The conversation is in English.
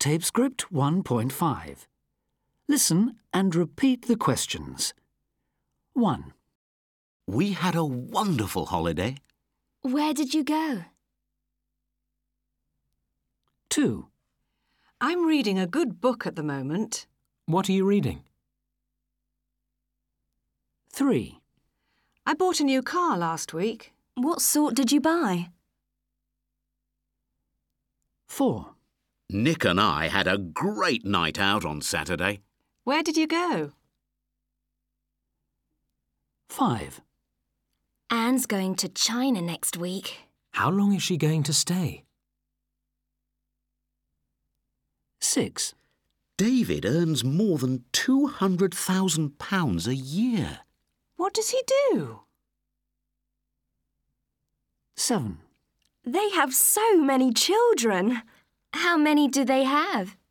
Tape script 1.5. Listen and repeat the questions. 1. We had a wonderful holiday. Where did you go? 2. I'm reading a good book at the moment. What are you reading? 3. I bought a new car last week. What sort did you buy? 4. Nick and I had a great night out on Saturday. Where did you go? 5. Anne's going to China next week. How long is she going to stay? 6. David earns more than £200,000 a year. What does he do? 7. They have so many children. How many do they have?